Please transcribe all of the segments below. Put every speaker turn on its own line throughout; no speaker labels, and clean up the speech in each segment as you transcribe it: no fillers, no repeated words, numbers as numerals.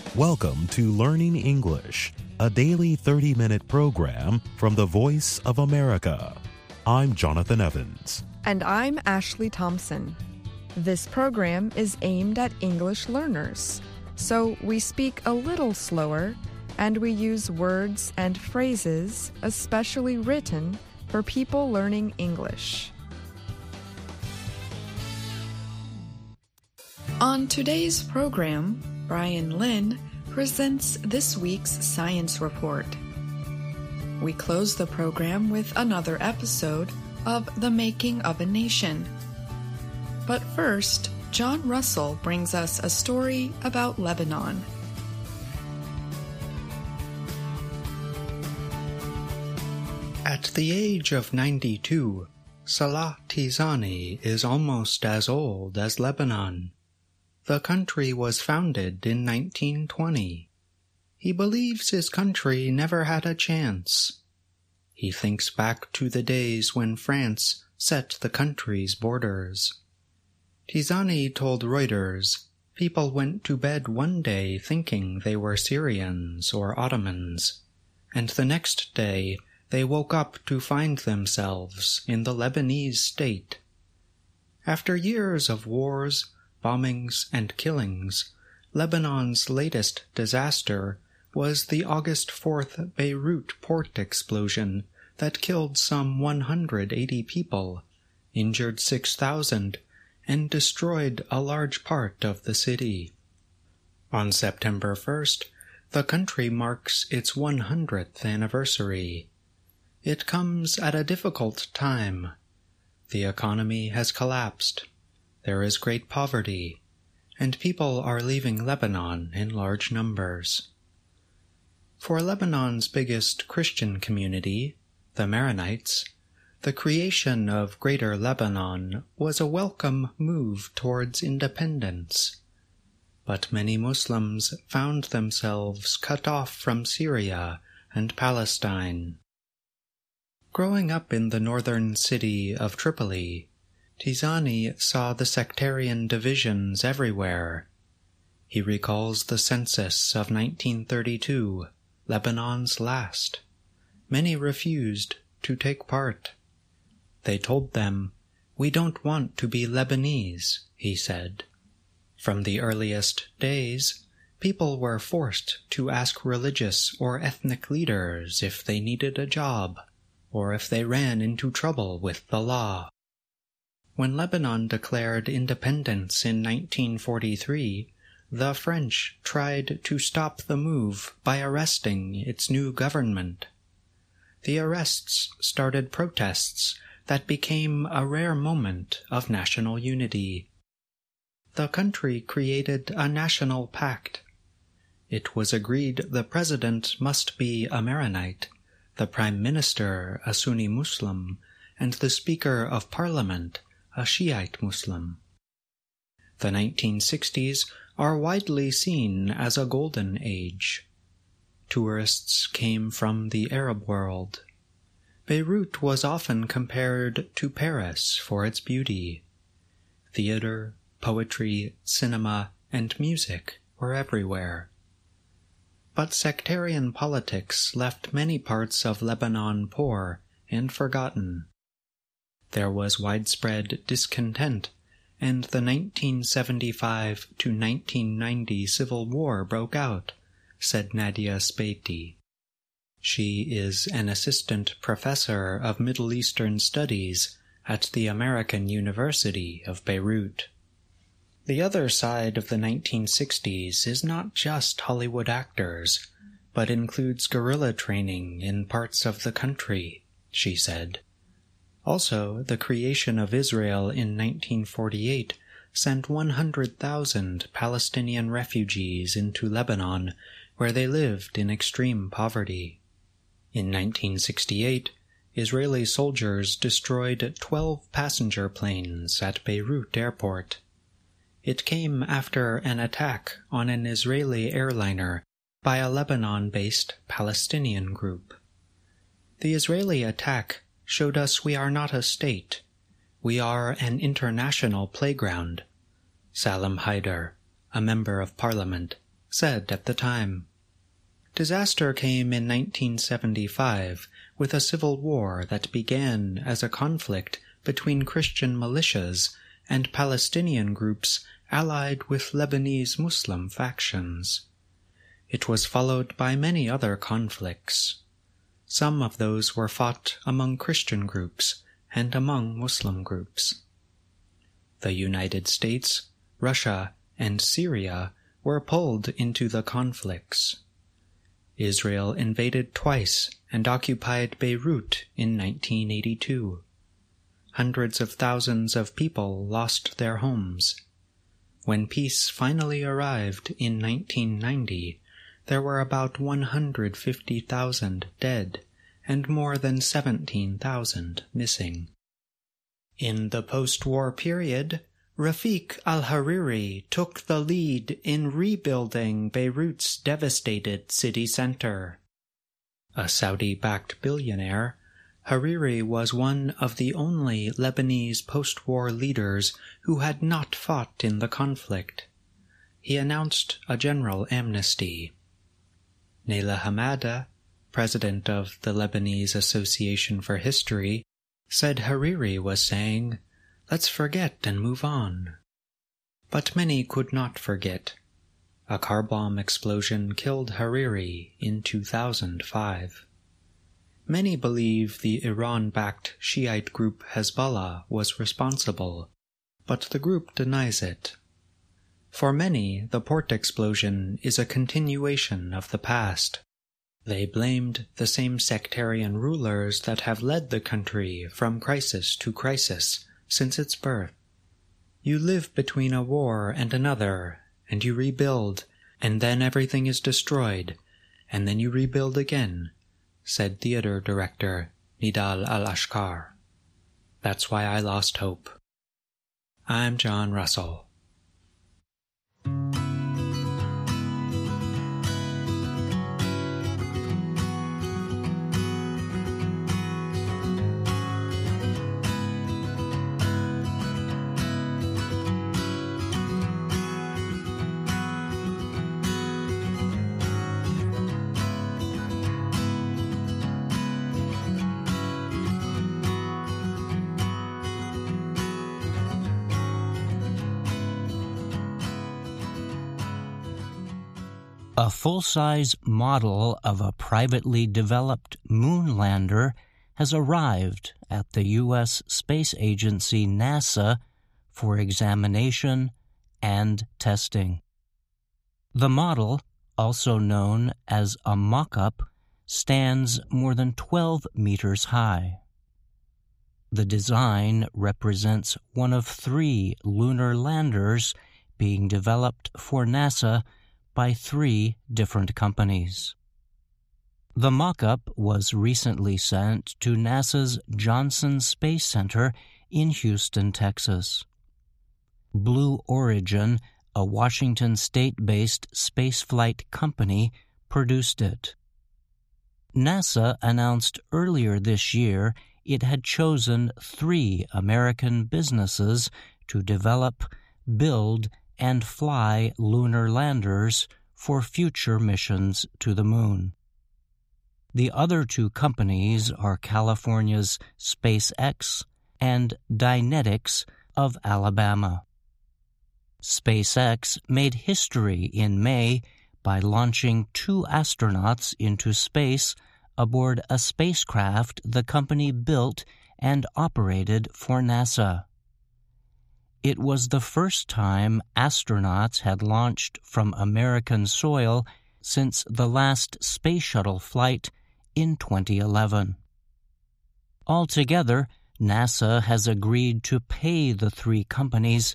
Welcome to Learning English, a daily 30-minute program from the Voice of America. I'm Jonathan Evans.
And I'm Ashley Thompson. This program is aimed at English learners, so we speak a little slower and we use words and phrases especially written for people learning English. On today's program, Brian Lynn presents this week's science report. We close the program with another episode of The Making of a Nation. But first, John Russell brings us a story about Lebanon.
At the age of 92, Salah Tizani is almost as old as Lebanon. The country was founded in 1920. He believes his country never had a chance. He thinks back to the days when France set the country's borders. Tizani told Reuters, people went to bed one day thinking they were Syrians or Ottomans, and the next day they woke up to find themselves in the Lebanese state. After years of wars, bombings, and killings, Lebanon's latest disaster was the August 4th Beirut port explosion that killed some 180 people, injured 6,000, and destroyed a large part of the city. On September 1st, the country marks its 100th anniversary. It comes at a difficult time. The economy has collapsed. There is great poverty, and people are leaving Lebanon in large numbers. For Lebanon's biggest Christian community, the Maronites, the creation of Greater Lebanon was a welcome move towards independence. But many Muslims found themselves cut off from Syria and Palestine. Growing up in the northern city of Tripoli, Tizani saw the sectarian divisions everywhere. He recalls the census of 1932, Lebanon's last. Many refused to take part. They told them, "We don't want to be Lebanese," he said. From the earliest days, people were forced to ask religious or ethnic leaders if they needed a job, or if they ran into trouble with the law. When Lebanon declared independence in 1943, the French tried to stop the move by arresting its new government. The arrests started protests that became a rare moment of national unity. The country created a national pact. It was agreed the president must be a Maronite, the prime minister a Sunni Muslim, and the speaker of parliament a Shiite Muslim. The 1960s are widely seen as a golden age. Tourists came from the Arab world. Beirut was often compared to Paris for its beauty. Theater, poetry, cinema, and music were everywhere. But sectarian politics left many parts of Lebanon poor and forgotten. There was widespread discontent, and the 1975 to 1990 Civil War broke out, said Nadia Speiti. She is an assistant professor of Middle Eastern Studies at the American University of Beirut. The other side of the 1960s is not just Hollywood actors, but includes guerrilla training in parts of the country, she said. Also, the creation of Israel in 1948 sent 100,000 Palestinian refugees into Lebanon, where they lived in extreme poverty. In 1968, Israeli soldiers destroyed 12 passenger planes at Beirut airport. It came after an attack on an Israeli airliner by a Lebanon-based Palestinian group. The Israeli attack showed us we are not a state. We are an international playground, Salam Haider, a member of parliament, said at the time. Disaster came in 1975 with a civil war that began as a conflict between Christian militias and Palestinian groups allied with Lebanese Muslim factions. It was followed by many other conflicts. Some of those were fought among Christian groups and among Muslim groups. The United States, Russia, and Syria were pulled into the conflicts. Israel invaded twice and occupied Beirut in 1982. Hundreds of thousands of people lost their homes. When peace finally arrived in 1990, there were about 150,000 dead and more than 17,000 missing. In the post-war period, Rafiq al-Hariri took the lead in rebuilding Beirut's devastated city center. A Saudi-backed billionaire, Hariri was one of the only Lebanese post-war leaders who had not fought in the conflict. He announced a general amnesty. Naila Hamada, president of the Lebanese Association for History, said Hariri was saying, "Let's forget and move on." But many could not forget. A car bomb explosion killed Hariri in 2005. Many believe the Iran-backed Shiite group Hezbollah was responsible, but the group denies it. For many, the port explosion is a continuation of the past. They blamed the same sectarian rulers that have led the country from crisis to crisis since its birth. You live between a war and another, and you rebuild, and then everything is destroyed, and then you rebuild again, said theater director Nidal Al-Ashkar. That's why I lost hope. I'm John Russell.
A full-size model of a privately developed moon lander has arrived at the U.S. space agency NASA for examination and testing. The model, also known as a mock-up, stands more than 12 meters high. The design represents one of 3 lunar landers being developed for NASA by 3 different companies. The mock-up was recently sent to NASA's Johnson Space Center in Houston, Texas. Blue Origin, a Washington state-based spaceflight company, produced it. NASA announced earlier this year it had chosen 3 American businesses to develop, build, and fly lunar landers for future missions to the moon. The other 2 companies are California's SpaceX and Dynetics of Alabama. SpaceX made history in May by launching 2 astronauts into space aboard a spacecraft the company built and operated for NASA. It was the first time astronauts had launched from American soil since the last space shuttle flight in 2011. Altogether, NASA has agreed to pay the 3 companies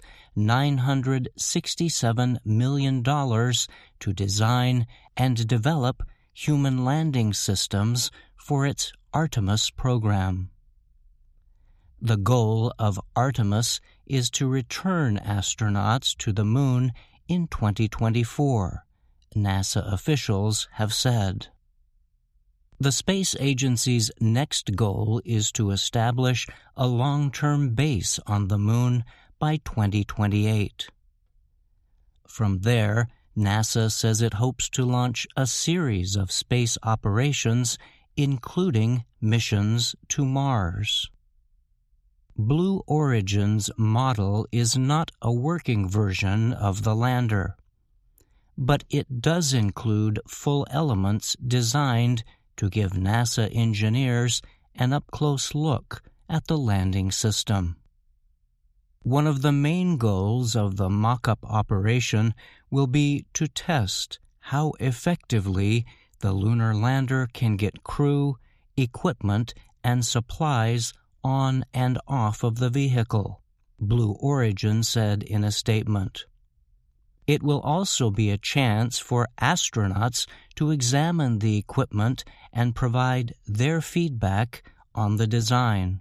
$967 million to design and develop human landing systems for its Artemis program. The goal of Artemis is to return astronauts to the moon in 2024, NASA officials have said. The space agency's next goal is to establish a long-term base on the moon by 2028. From there, NASA says it hopes to launch a series of space operations, including missions to Mars. Blue Origin's model is not a working version of the lander, but it does include full elements designed to give NASA engineers an up-close look at the landing system. One of the main goals of the mock-up operation will be to test how effectively the lunar lander can get crew, equipment, and supplies on and off of the vehicle, Blue Origin said in a statement. It will also be a chance for astronauts to examine the equipment and provide their feedback on the design.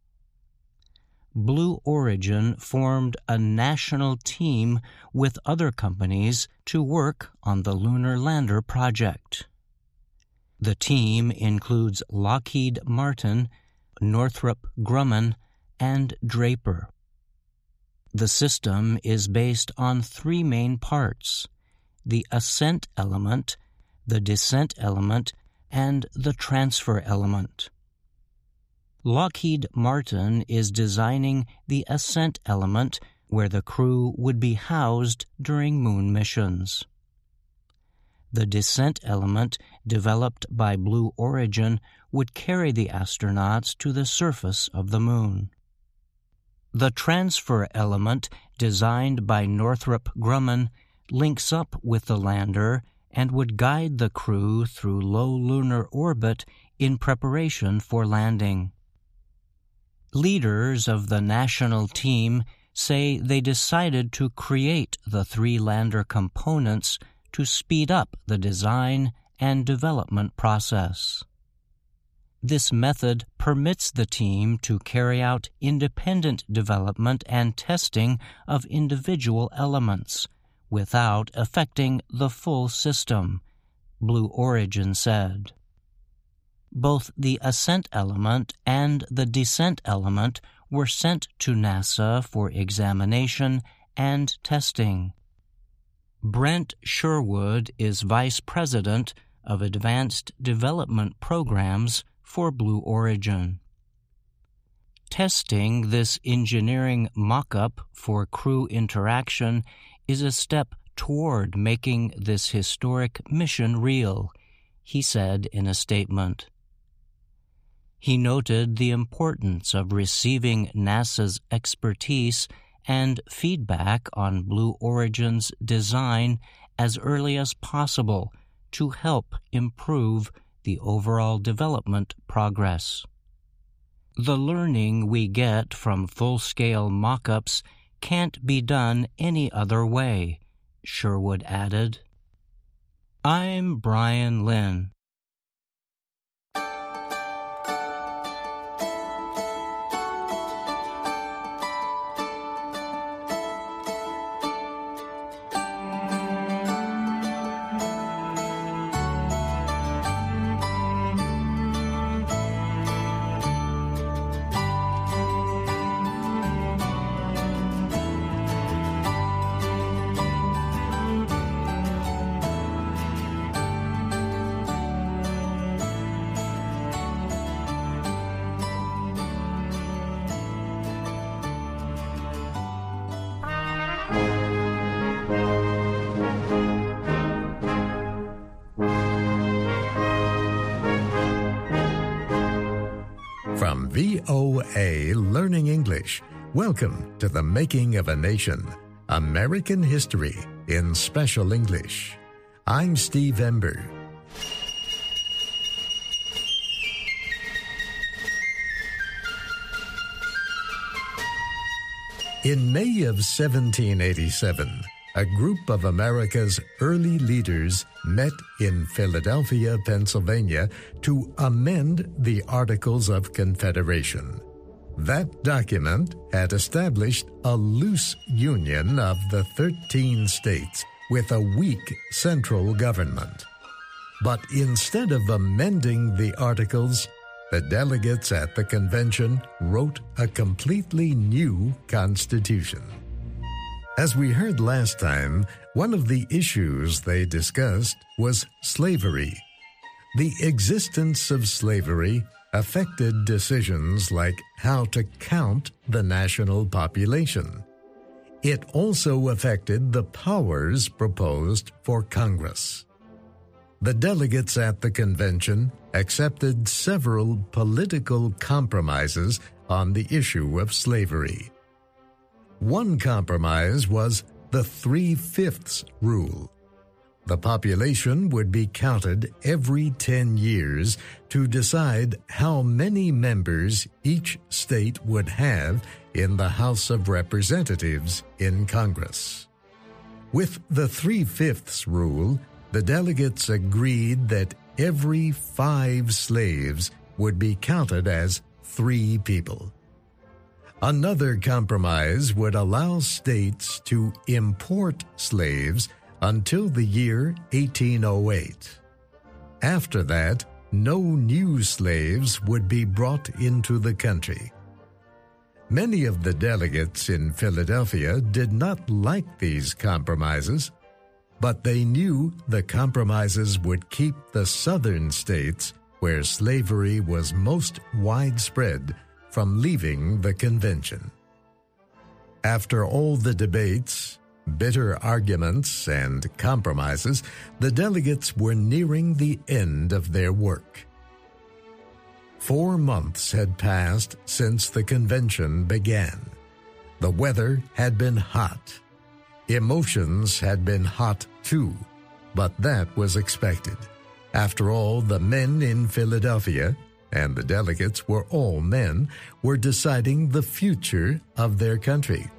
Blue Origin formed a national team with other companies to work on the lunar lander project. The team includes Lockheed Martin, Northrop Grumman, and Draper. The system is based on three main parts: the ascent element, the descent element, and the transfer element. Lockheed Martin is designing the ascent element, where the crew would be housed during moon missions. The descent element, developed by Blue Origin, would carry the astronauts to the surface of the moon. The transfer element, designed by Northrop Grumman, links up with the lander and would guide the crew through low lunar orbit in preparation for landing. Leaders of the national team say they decided to create the three lander components to speed up the design and development process. This method permits the team to carry out independent development and testing of individual elements without affecting the full system, Blue Origin said. Both the ascent element and the descent element were sent to NASA for examination and testing. Brent Sherwood is Vice President of Advanced Development Programs for Blue Origin. Testing this engineering mock-up for crew interaction is a step toward making this historic mission real, he said in a statement. He noted the importance of receiving NASA's expertise and feedback on Blue Origin's design as early as possible to help improve the overall development progress. The learning we get from full-scale mock-ups can't be done any other way, Sherwood added. I'm Brian Lynn.
From VOA Learning English, welcome to The Making of a Nation, American History in Special English. I'm Steve Ember. In May of 1787, a group of America's early leaders met in Philadelphia, Pennsylvania, to amend the Articles of Confederation. That document had established a loose union of the 13 states with a weak central government. But instead of amending the Articles, the delegates at the convention wrote a completely new constitution. As we heard last time, one of the issues they discussed was slavery. The existence of slavery affected decisions like how to count the national population. It also affected the powers proposed for Congress. The delegates at the convention accepted several political compromises on the issue of slavery. One compromise was the 3/5 rule. The population would be counted every 10 years to decide how many members each state would have in the House of Representatives in Congress. With the 3/5 rule, the delegates agreed that every 5 slaves would be counted as 3 people. Another compromise would allow states to import slaves until the year 1808. After that, no new slaves would be brought into the country. Many of the delegates in Philadelphia did not like these compromises, but they knew the compromises would keep the southern states, where slavery was most widespread, from leaving the convention. After all the debates, bitter arguments, and compromises, the delegates were nearing the end of their work. 4 months had passed since the convention began. The weather had been hot. Emotions had been hot too, but that was expected. After all, the men in Philadelphia, and the delegates were all men, were deciding the future of their country.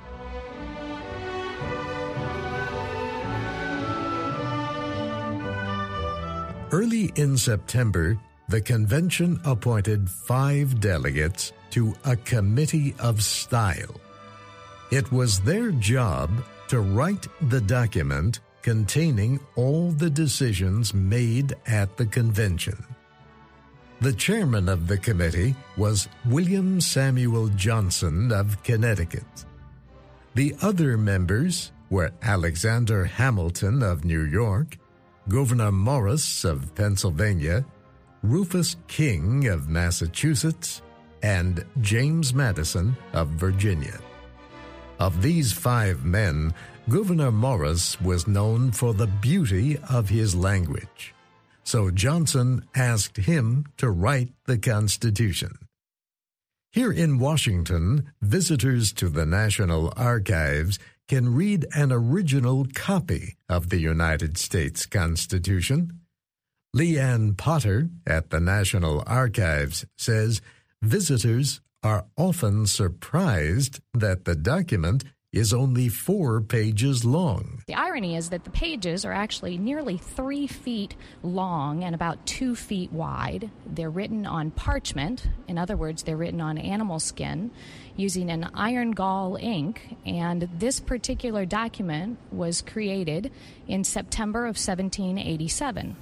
Early in September, the convention appointed 5 delegates to a committee of style. It was their job to write the document containing all the decisions made at the convention. The chairman of the committee was William Samuel Johnson of Connecticut. The other members were Alexander Hamilton of New York, Gouverneur Morris of Pennsylvania, Rufus King of Massachusetts, and James Madison of Virginia. Of these 5 men, Gouverneur Morris was known for the beauty of his language. So Johnson asked him to write the Constitution. Here in Washington, visitors to the National Archives can read an original copy of the United States Constitution. Leanne Potter at the National Archives says visitors are often surprised that the document is only 4 pages long.
The irony is that the pages are actually nearly 3 feet long and about 2 feet wide. They're written on parchment. In other words, they're written on animal skin using an iron gall ink, and this particular document was created in September of 1787.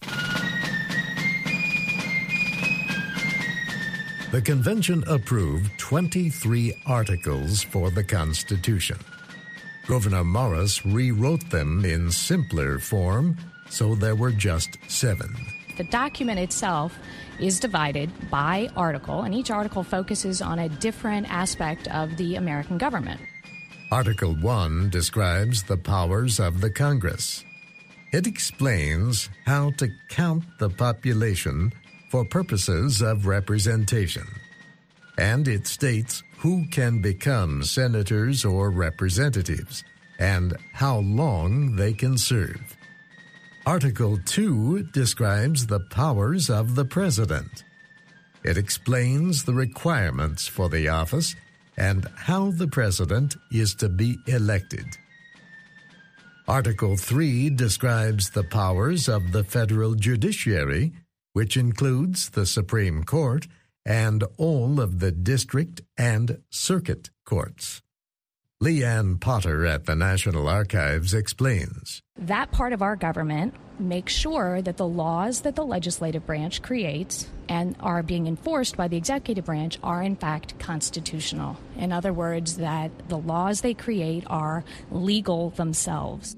The convention approved 23 articles for the Constitution. Gouverneur Morris rewrote them in simpler form, so there were just 7.
The document itself is divided by article, and each article focuses on a different aspect of the American government.
Article 1 describes the powers of the Congress. It explains how to count the population for purposes of representation. And it states who can become senators or representatives and how long they can serve. Article 2 describes the powers of the president. It explains the requirements for the office and how the president is to be elected. Article 3 describes the powers of the federal judiciary, which includes the Supreme Court and all of the district and circuit courts. Leanne Potter at the National Archives explains.
That part of our government makes sure that the laws that the legislative branch creates and are being enforced by the executive branch are in fact constitutional. In other words, that the laws they create are legal themselves.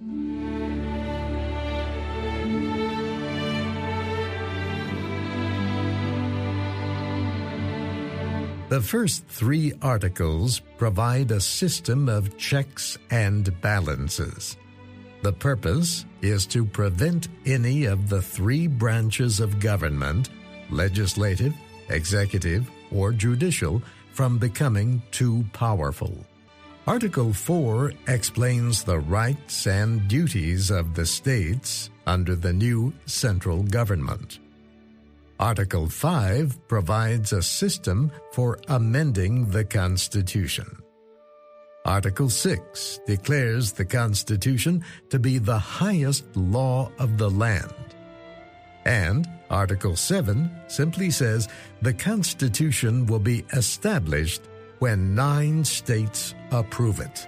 The first 3 articles provide a system of checks and balances. The purpose is to prevent any of the 3 branches of government, legislative, executive, or judicial, from becoming too powerful. Article 4 explains the rights and duties of the states under the new central government. Article 5 provides a system for amending the Constitution. Article 6 declares the Constitution to be the highest law of the land. And Article 7 simply says the Constitution will be established when 9 states approve it.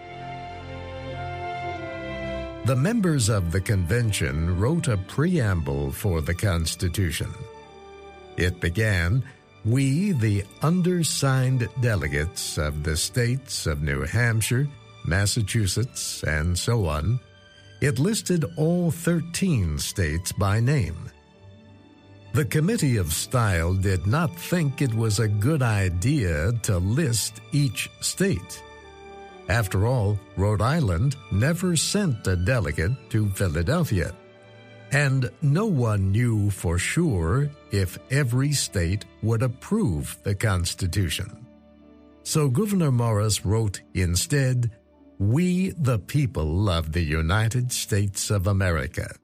The members of the convention wrote a preamble for the Constitution. It began, "We, the undersigned delegates of the states of New Hampshire, Massachusetts, and so on." It listed all 13 states by name. The Committee of Style did not think it was a good idea to list each state. After all, Rhode Island never sent a delegate to Philadelphia, and no one knew for sure if every state would approve the Constitution. So Gouverneur Morris wrote instead, "We, the people of the United States of America."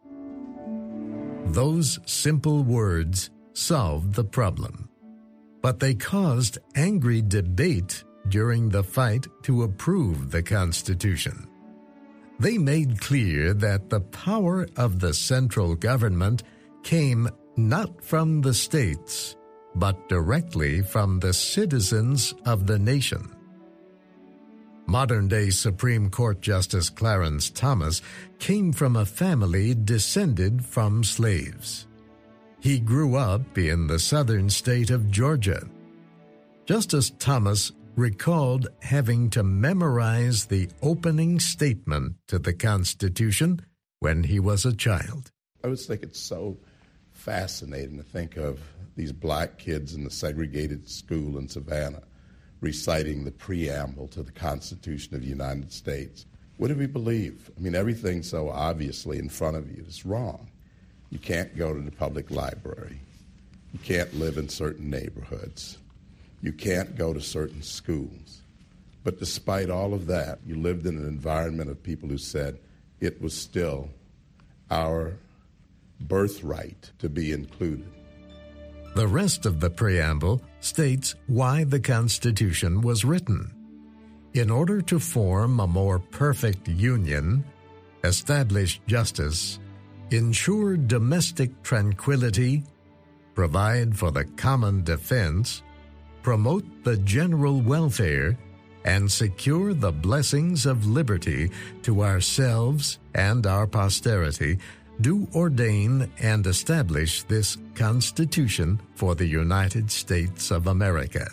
Those simple words solved the problem, but they caused angry debate during the fight to approve the Constitution. They made clear that the power of the central government came not from the states, but directly from the citizens of the nation. Modern-day Supreme Court Justice Clarence Thomas came from a family descended from slaves. He grew up in the southern state of Georgia. Justice Thomas recalled having to memorize the opening statement to the Constitution when he was a child.
I always think it's so fascinating to think of these black kids in the segregated school in Savannah reciting the preamble to the Constitution of the United States. What do we believe? I mean, everything's so obviously in front of you. It's wrong. You can't go to the public library. You can't live in certain neighborhoods. You can't go to certain schools. But despite all of that, you lived in an environment of people who said it was still our birthright to be included.
The rest of the preamble states why the Constitution was written. In order to form a more perfect union, establish justice, ensure domestic tranquility, provide for the common defense, promote the general welfare, and secure the blessings of liberty to ourselves and our posterity, do ordain and establish this Constitution for the United States of America.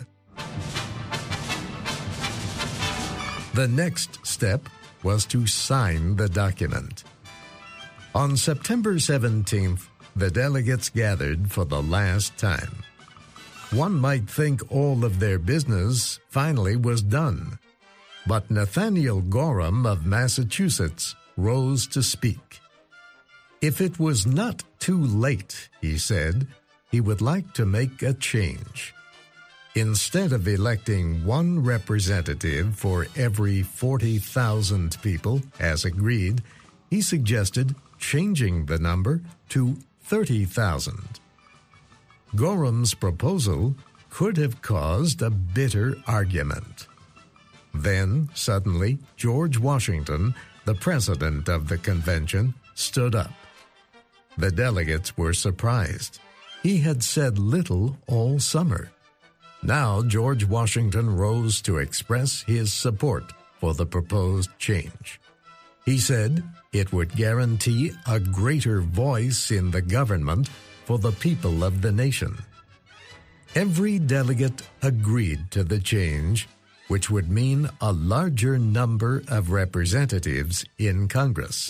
The next step was to sign the document. On September 17th, the delegates gathered for the last time. One might think all of their business finally was done, but Nathaniel Gorham of Massachusetts rose to speak. If it was not too late, he said, he would like to make a change. Instead of electing one representative for every 40,000 people, as agreed, he suggested changing the number to 30,000. Gorham's proposal could have caused a bitter argument. Then, suddenly, George Washington, the president of the convention, stood up. The delegates were surprised. He had said little all summer. Now George Washington rose to express his support for the proposed change. He said it would guarantee a greater voice in the government for the people of the nation. Every delegate agreed to the change, which would mean a larger number of representatives in Congress.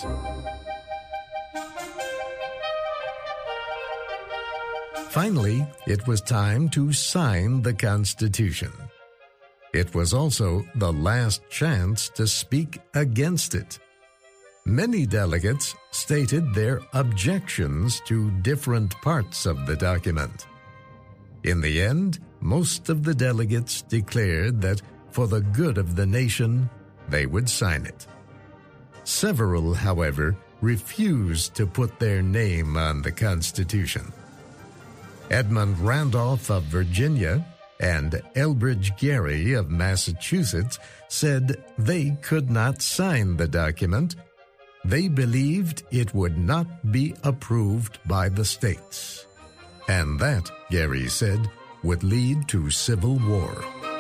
Finally, it was time to sign the Constitution. It was also the last chance to speak against it. Many delegates stated their objections to different parts of the document. In the end, most of the delegates declared that for the good of the nation, they would sign it. Several, however, refused to put their name on the Constitution. Edmund Randolph of Virginia and Elbridge Gerry of Massachusetts said they could not sign the document. They believed it would not be approved by the states. And that, Gerry said, would lead to civil war.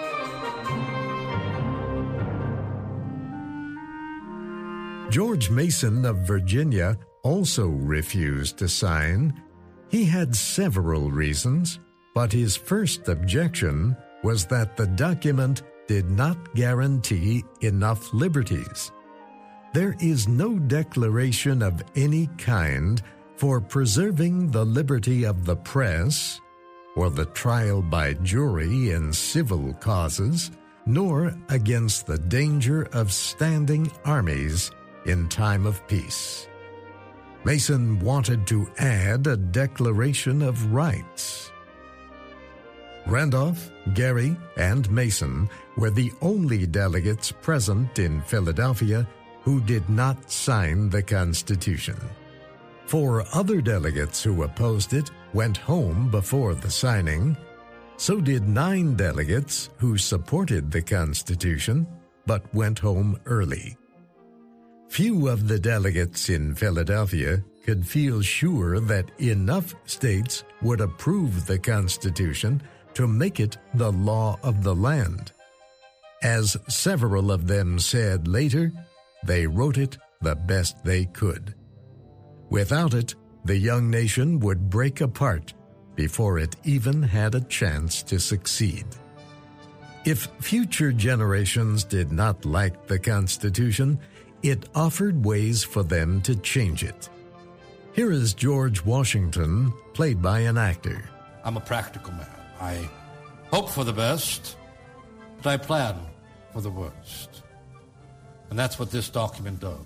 George Mason of Virginia also refused to sign. He had several reasons, but his first objection was that the document did not guarantee enough liberties. There is no declaration of any kind for preserving the liberty of the press, or the trial by jury in civil causes, nor against the danger of standing armies in time of peace. Mason wanted to add a Declaration of Rights. Randolph, Gerry, and Mason were the only delegates present in Philadelphia who did not sign the Constitution. 4 other delegates who opposed it went home before the signing. So did 9 delegates who supported the Constitution but went home early. Few of the delegates in Philadelphia could feel sure that enough states would approve the Constitution to make it the law of the land. As several of them said later, they wrote it the best they could. Without it, the young nation would break apart before it even had a chance to succeed. If future generations did not like the Constitution, it offered ways for them to change it. Here is George Washington, played by an actor.
I'm a practical man. I hope for the best, but I plan for the worst. And that's what this document does.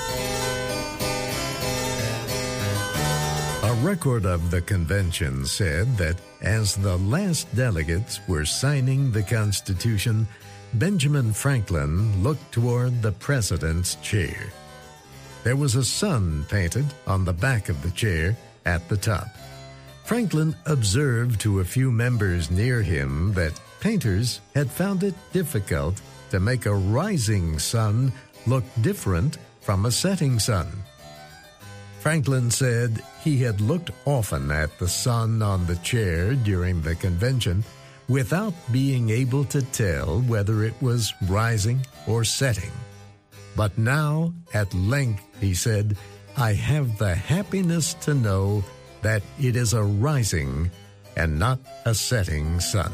A record of the convention said that as the last delegates were signing the Constitution, Benjamin Franklin looked toward the president's chair. There was a sun painted on the back of the chair at the top. Franklin observed to a few members near him that painters had found it difficult to make a rising sun look different from a setting sun. Franklin said he had looked often at the sun on the chair during the convention without being able to tell whether it was rising or setting. But now, at length, he said, I have the happiness to know that it is a rising and not a setting sun.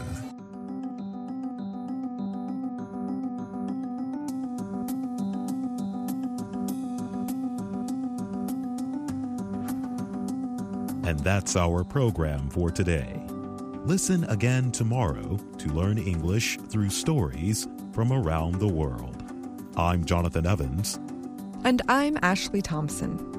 And that's our program for today. Listen again tomorrow to learn English through stories from around the world. I'm Jonathan Evans.
And I'm Ashley Thompson.